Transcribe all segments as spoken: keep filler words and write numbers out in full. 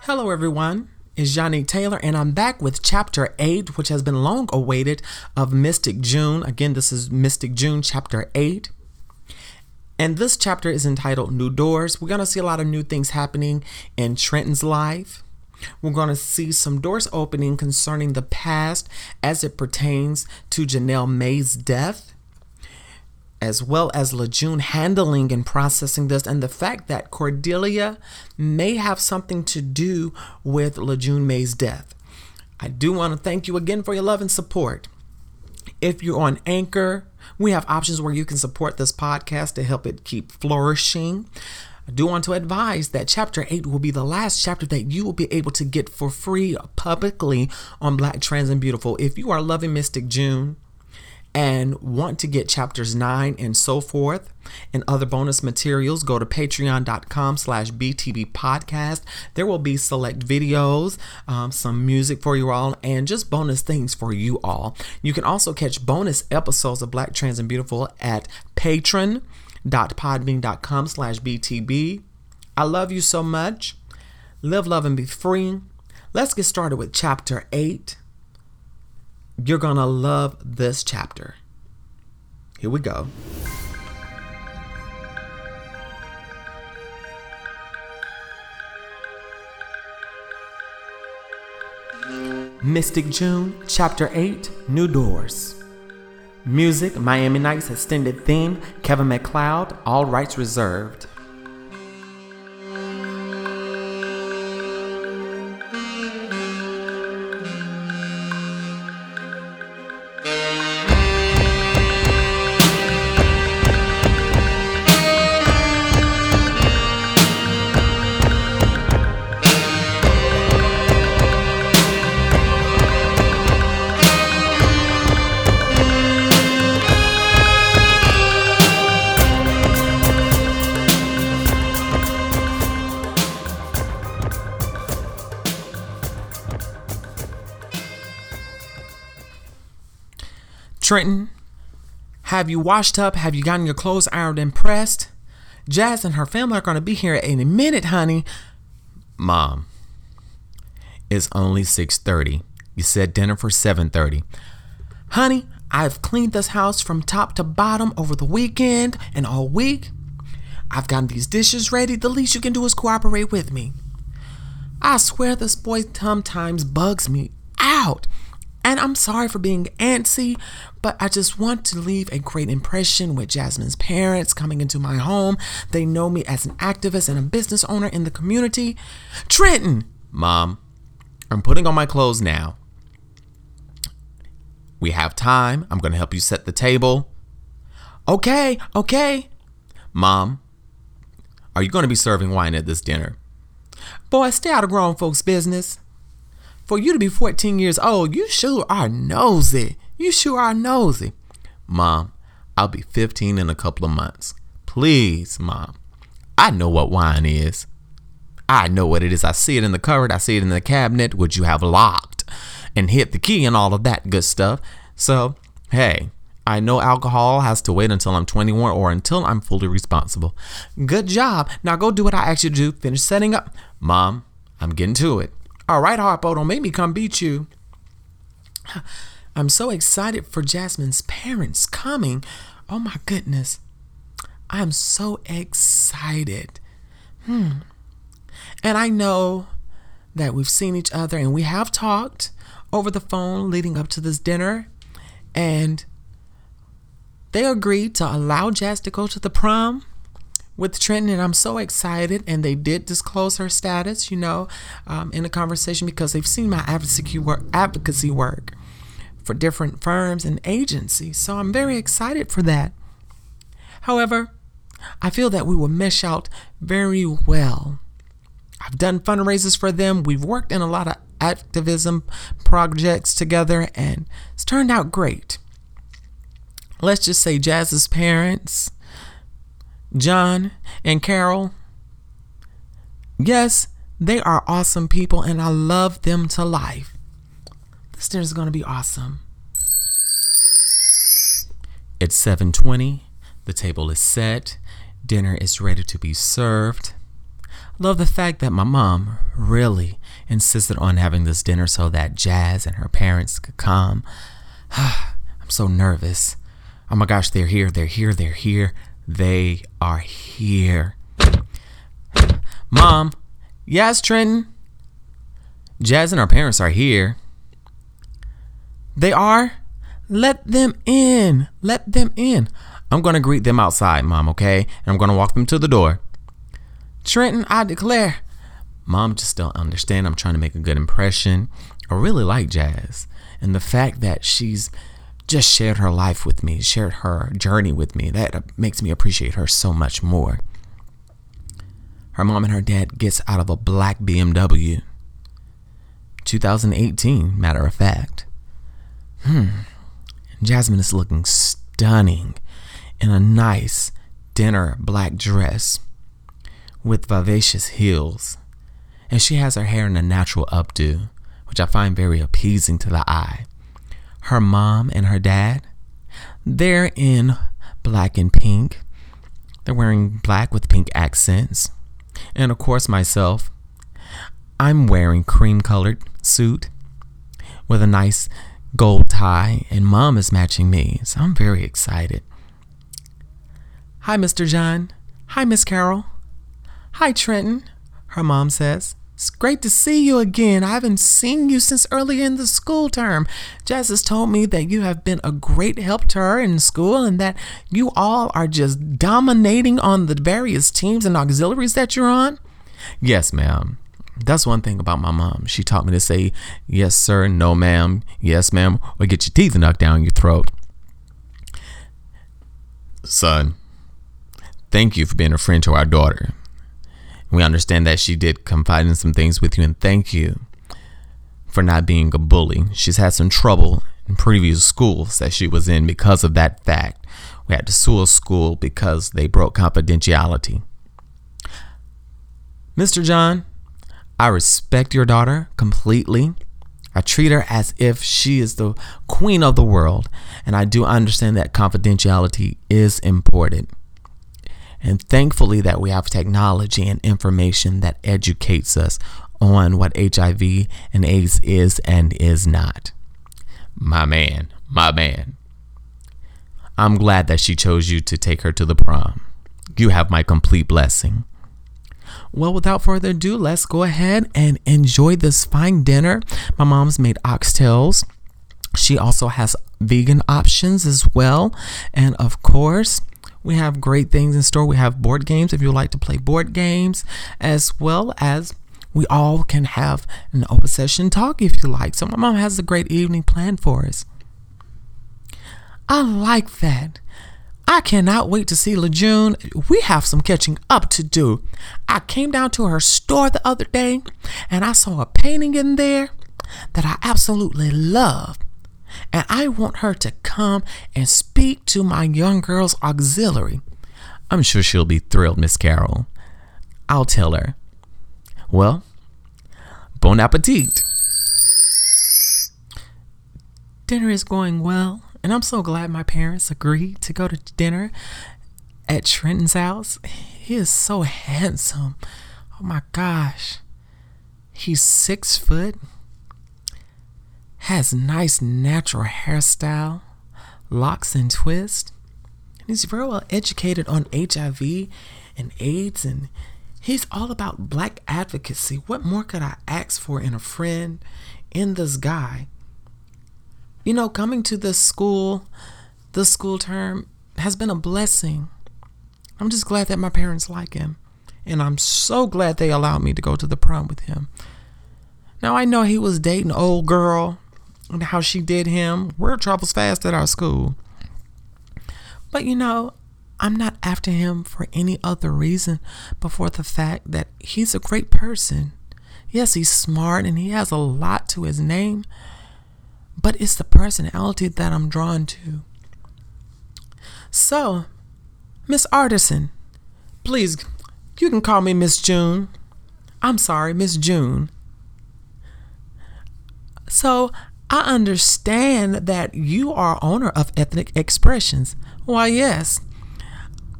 Hello everyone, it's Johnny Taylor and I'm back with chapter eight, which has been long awaited, of Mystic June. Again, this is Mystic June chapter eight. And this chapter is entitled New Doors. We're going to see a lot of new things happening in Trenton's life. We're going to see some doors opening concerning the past as it pertains to Janelle May's death, as well as LeJune handling and processing this, and the fact that Cordelia may have something to do with LeJune May's death. I do want to thank you again for your love and support. If you're on Anchor, we have options where you can support this podcast to help it keep flourishing. I do want to advise that chapter eight will be the last chapter that you will be able to get for free publicly on Black Trans and Beautiful. If you are loving Mystic June and want to get chapters nine and so forth and other bonus materials, go to patreon.com slash BTB podcast. There will be select videos, um, some music for you all, and just bonus things for you all. You can also catch bonus episodes of Black Trans and Beautiful at patron.podbean.com slash BTB. I love you so much. Live, love, and be free. Let's get started with chapter eight. You're going to love this chapter. Here we go. Mystic June, Chapter eight, New Doors. Music, Miami Nights extended theme, Kevin MacLeod, all rights reserved. Trenton, have you washed up? Have you gotten your clothes ironed and pressed? Jazz and her family are going to be here in a minute, honey. Mom, it's only six thirty. You said dinner for seven thirty. Honey, I've cleaned this house from top to bottom over the weekend and all week. I've gotten these dishes ready. The least you can do is cooperate with me. I swear this boy sometimes bugs me out. And I'm sorry for being antsy, but I just want to leave a great impression with Jasmine's parents coming into my home. They know me as an activist and a business owner in the community. Trenton! Mom, I'm putting on my clothes now. We have time. I'm going to help you set the table. Okay, okay. Mom, are you going to be serving wine at this dinner? Boy, stay out of grown folks' business. For you to be fourteen years old, you sure are nosy. You sure are nosy. Mom, I'll be fifteen in a couple of months. Please, Mom. I know what wine is. I know what it is. I see it in the cupboard. I see it in the cabinet, which you have locked and hit the key and all of that good stuff. So, hey, I know alcohol has to wait until I'm twenty-one or until I'm fully responsible. Good job. Now go do what I asked you to do. Finish setting up. Mom, I'm getting to it. All right, Harpo, don't make me come beat you. I'm so excited for Jasmine's parents coming. Oh my goodness. I'm so excited. Hmm. And I know that we've seen each other and we have talked over the phone leading up to this dinner. And they agreed to allow Jazz to go to the prom with Trenton, and I'm so excited. And they did disclose her status, you know, um, in a conversation because they've seen my advocacy work, advocacy work for different firms and agencies. So I'm very excited for that. However, I feel that we will mesh out very well. I've done fundraisers for them. We've worked in a lot of activism projects together, and it's turned out great. Let's just say Jazz's parents, John and Carol, yes, they are awesome people and I love them to life. This dinner is going to be awesome. It's seven twenty. The table is set. Dinner is ready to be served. Love the fact that my mom really insisted on having this dinner so that Jazz and her parents could come. I'm so nervous. Oh my gosh, they're here, they're here, they're here. They are here. Mom, yes, Trenton? Jazz and her parents are here. They are? Let them in. Let them in. I'm going to greet them outside, Mom, okay? And I'm going to walk them to the door. Trenton, I declare. Mom just don't understand. I'm trying to make a good impression. I really like Jazz. And the fact that she's just shared her life with me, shared her journey with me, that makes me appreciate her so much more. Her mom and her dad gets out of a black B M W. twenty eighteen, matter of fact. Hmm. Jasmine is looking stunning in a nice dinner black dress with vivacious heels. And she has her hair in a natural updo, which I find very appeasing to the eye. Her mom and her dad, they're in black and pink. They're wearing black with pink accents. And of course myself, I'm wearing cream-colored suit with a nice gold tie, and Mom is matching me, so I'm very excited. Hi, Mister John. Hi, Miss Carol. Hi, Trenton, her mom says. It's great to see you again. I haven't seen you since early in the school term. Jazz has told me that you have been a great help to her in school and that you all are just dominating on the various teams and auxiliaries that you're on. Yes, ma'am. That's one thing about my mom. She taught me to say, yes, sir, no, ma'am, yes, ma'am, or get your teeth knocked down your throat. Son, thank you for being a friend to our daughter. We understand that she did confide in some things with you, and thank you for not being a bully. She's had some trouble in previous schools that she was in because of that fact. We had to sue a school because they broke confidentiality. Mister John, I respect your daughter completely. I treat her as if she is the queen of the world, and I do understand that confidentiality is important. And thankfully that we have technology and information that educates us on what H I V and AIDS is and is not. My man, my man. I'm glad that she chose you to take her to the prom. You have my complete blessing. Well, without further ado, let's go ahead and enjoy this fine dinner. My mom's made oxtails. She also has vegan options as well. And of course, we have great things in store. We have board games if you like to play board games, as well as we all can have an open session talk if you like. So my mom has a great evening planned for us. I like that. I cannot wait to see LeJune. We have some catching up to do. I came down to her store the other day and I saw a painting in there that I absolutely love. And I want her to come and speak to my young girl's auxiliary. I'm sure she'll be thrilled, Miss Carol. I'll tell her. Well, bon appetit. Dinner is going well, and I'm so glad my parents agreed to go to dinner at Trenton's house. He is so handsome. Oh my gosh. He's six foot. Has nice natural hairstyle, locks and twists. And he's very well educated on H I V and AIDS, and he's all about black advocacy. What more could I ask for in a friend in this guy? You know, coming to this school, this school term has been a blessing. I'm just glad that my parents like him, and I'm so glad they allowed me to go to the prom with him. Now, I know he was dating an old girl, and how she did him. Word travels fast at our school. But you know, I'm not after him for any other reason but for the fact that he's a great person. Yes, he's smart and he has a lot to his name, but it's the personality that I'm drawn to. So, Miss Artisan, please, you can call me Miss June. I'm sorry, Miss June. So, I understand that you are owner of Ethnic Expressions. Why, yes.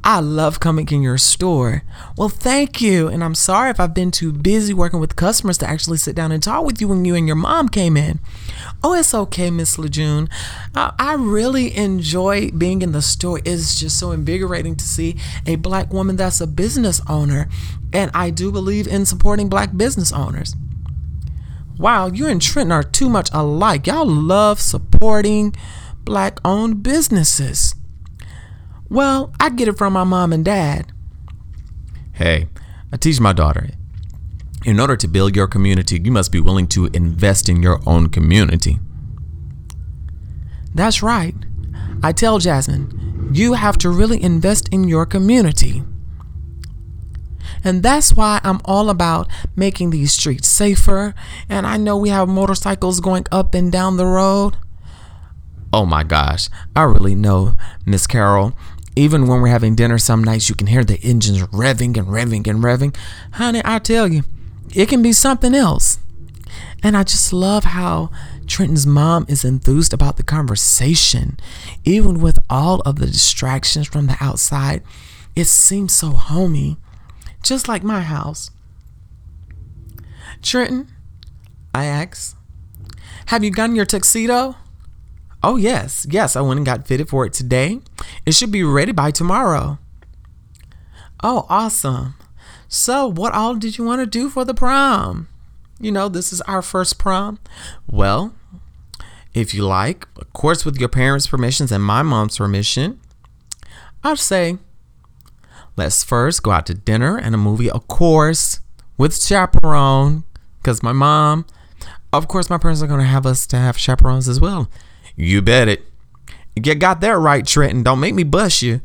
I love coming in your store. Well, thank you. And I'm sorry if I've been too busy working with customers to actually sit down and talk with you when you and your mom came in. Oh, it's okay, Miss LeJune. Uh, I really enjoy being in the store. It's just so invigorating to see a black woman that's a business owner. And I do believe in supporting black business owners. Wow, you and Trenton are too much alike. Y'all love supporting black-owned businesses. Well, I get it from my mom and dad. Hey, I teach my daughter, in order to build your community, you must be willing to invest in your own community. That's right. I tell Jasmine, you have to really invest in your community. And that's why I'm all about making these streets safer. And I know we have motorcycles going up and down the road. Oh my gosh, I really know, Miss Carol. Even when we're having dinner, some nights you can hear the engines revving and revving and revving. Honey, I tell you, it can be something else. And I just love how Trenton's mom is enthused about the conversation. Even with all of the distractions from the outside, it seems so homey, just like my house. Trenton, I asked, have you gotten your tuxedo? Oh, yes. Yes, I went and got fitted for it today. It should be ready by tomorrow. Oh, awesome. So what all did you want to do for the prom? You know, this is our first prom. Well, if you like, of course, with your parents' permissions and my mom's permission, I'd say let's first go out to dinner and a movie, of course, with chaperone, because my mom, of course, my parents are going to have us to have chaperones as well. You bet it. You got that right, Trenton. Don't make me bust you.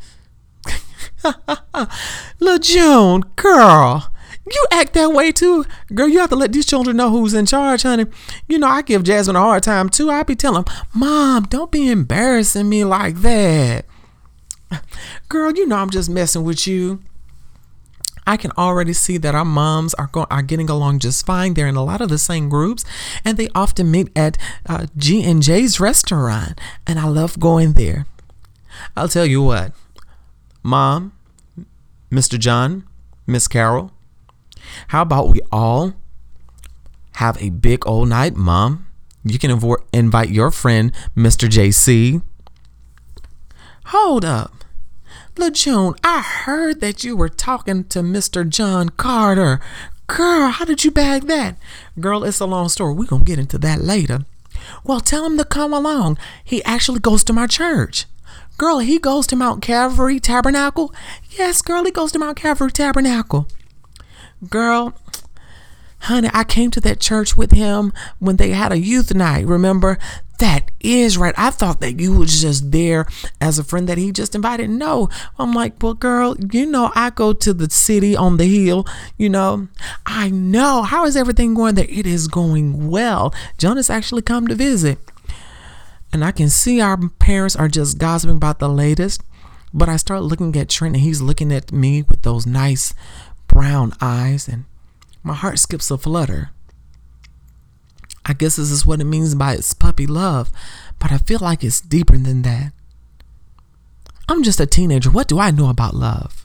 LeJune, girl, you act that way too. Girl, you have to let these children know who's in charge, honey. You know, I give Jasmine a hard time too. I be telling them, Mom, don't be embarrassing me like that. Girl, you know I'm just messing with you. I can already see that our moms are going are getting along just fine. They're in a lot of the same groups, and they often meet at uh, G and J's restaurant, and I love going there. I'll tell you what, Mom, Mister John, Miss Carol, how about we all have a big old night? Mom, you can invo- invite your friend, Mister J C. Hold up. LeJune, I heard that you were talking to Mister John Carter. Girl, how did you bag that? Girl, it's a long story. We're going to get into that later. Well, tell him to come along. He actually goes to my church. Girl, he goes to Mount Calvary Tabernacle. Yes, girl, he goes to Mount Calvary Tabernacle. Girl, honey, I came to that church with him when they had a youth night. Remember? That is right. I thought that you was just there as a friend that he just invited. No, I'm like, well, girl, you know, I go to the city on the hill, you know. I know. How is everything going there? It is going well. Jonas actually come to visit. And I can see our parents are just gossiping about the latest. But I start looking at Trent and he's looking at me with those nice brown eyes. And my heart skips a flutter. I guess this is what it means by its puppy love, but I feel like it's deeper than that. I'm just a teenager. What do I know about love?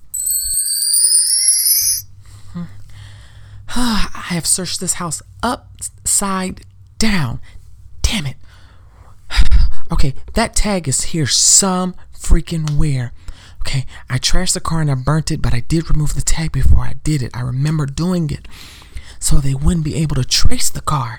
I have searched this house upside down. Damn it. Okay, that tag is here some freaking where. Okay, I trashed the car and I burnt it, but I did remove the tag before I did it. I remember doing it so they wouldn't be able to trace the car.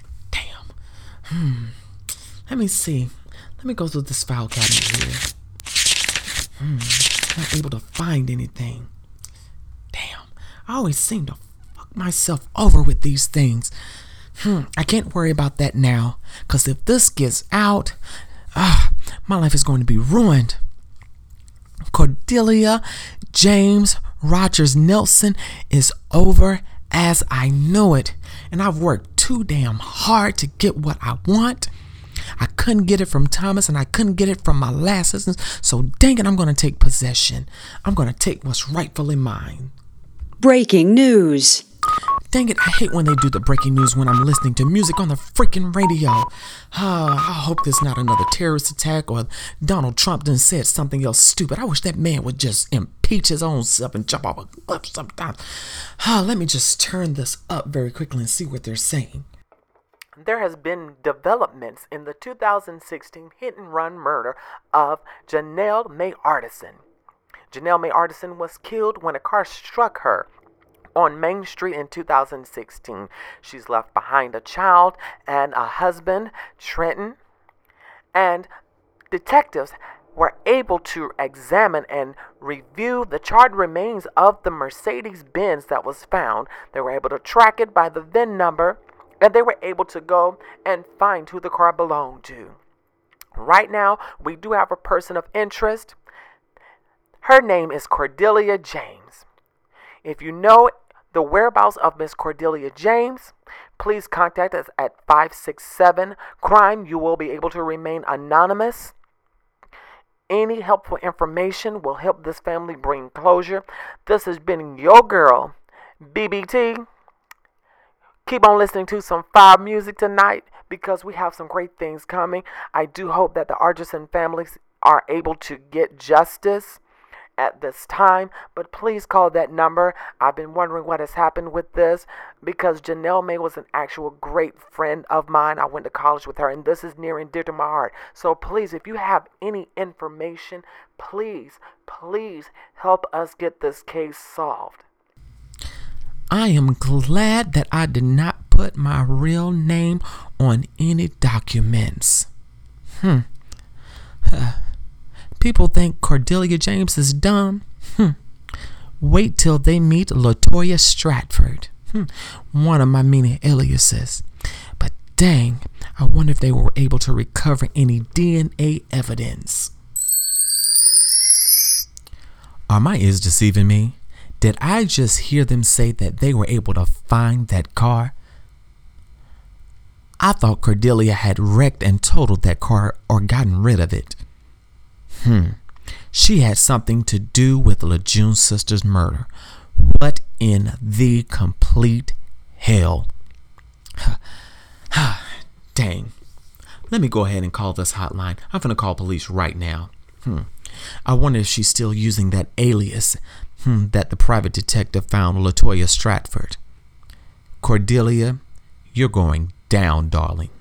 Hmm. Let me see. Let me go through this file cabinet here. Hmm. Not able to find anything. Damn. I always seem to fuck myself over with these things. Hmm. I can't worry about that now. Because if this gets out, ah, my life is going to be ruined. Cordelia James Rogers Nelson is over as I know it. And I've worked too damn hard to get what I want. I couldn't get it from Thomas and I couldn't get it from my last husband. So dang it, I'm going to take possession. I'm going to take what's rightfully mine. Breaking news. Dang it, I hate when they do the breaking news when I'm listening to music on the freaking radio. Uh, I hope there's not another terrorist attack or Donald Trump done said something else stupid. I wish that man would just impeach his own self and jump off a cliff sometime. Uh, let me just turn this up very quickly and see what they're saying. There has been developments in the two thousand sixteen hit-and-run murder of Janelle Mae Artison. Janelle Mae Artison was killed when a car struck her on Main Street in two thousand sixteen. She's left behind a child and a husband, Trenton, and detectives were able to examine and review the charred remains of the Mercedes-Benz that was found. They were able to track it by the V I N number, and they were able to go and find who the car belonged to. Right now, we do have a person of interest. Her name is Cordelia James. If you know the whereabouts of Miss Cordelia James, please contact us at five six seven crime. You will be able to remain anonymous. Any helpful information will help this family bring closure. This has been your girl, B B T. Keep on listening to some fire music tonight because we have some great things coming. I do hope that the Artison families are able to get justice at this time, but please call that number. I've been wondering what has happened with this because Janelle Mae was an actual great friend of mine. I went to college with her, and this is near and dear to my heart. So please, if you have any information, please, please help us get this case solved. I am glad that I did not put my real name on any documents. Hmm. Uh, People think Cordelia James is dumb. Hmm. Wait till they meet LaToya Stratford. Hmm. One of my many aliases. But dang, I wonder if they were able to recover any D N A evidence. Are my ears deceiving me? Did I just hear them say that they were able to find that car? I thought Cordelia had wrecked and totaled that car or gotten rid of it. Hmm. She had something to do with Lejeune's sister's murder. What in the complete hell? Dang. Let me go ahead and call this hotline. I'm going to call police right now. Hmm. I wonder if she's still using that alias hmm, that the private detective found LaToya Stratford. Cordelia, you're going down, darling.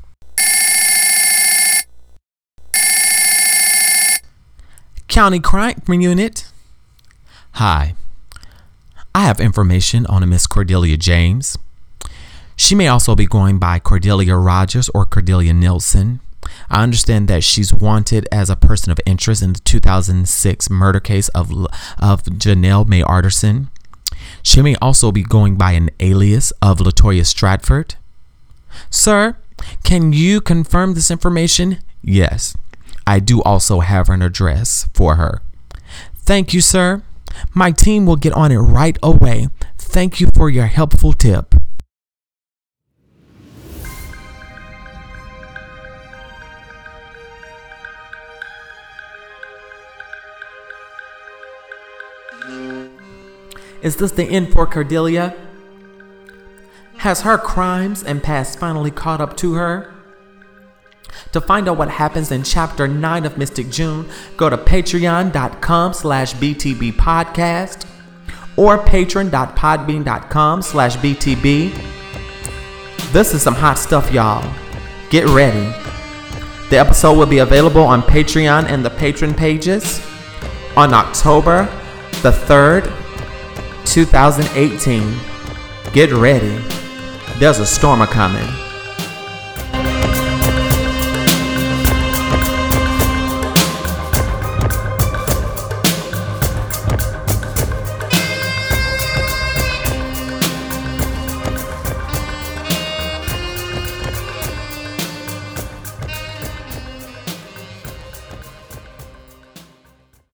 County Crime Unit. Hi. I have information on a Miss Cordelia James. She may also be going by Cordelia Rogers or Cordelia Nelson. I understand that she's wanted as a person of interest in the two thousand six murder case of, of Janelle Mae Artison. She may also be going by an alias of LaToya Stratford. Sir, can you confirm this information? Yes. I do also have an address for her. Thank you, sir. My team will get on it right away. Thank you for your helpful tip. Is this the end for Cordelia? Has her crimes and past finally caught up to her? To find out what happens in chapter nine of Mystic June, go to patreon.com slash BTB podcast or patron.podbean.com slash BTB. This is some hot stuff, y'all. Get ready. The episode will be available on Patreon and the patron pages on October the third, two thousand eighteen. Get ready. There's a storm a-coming.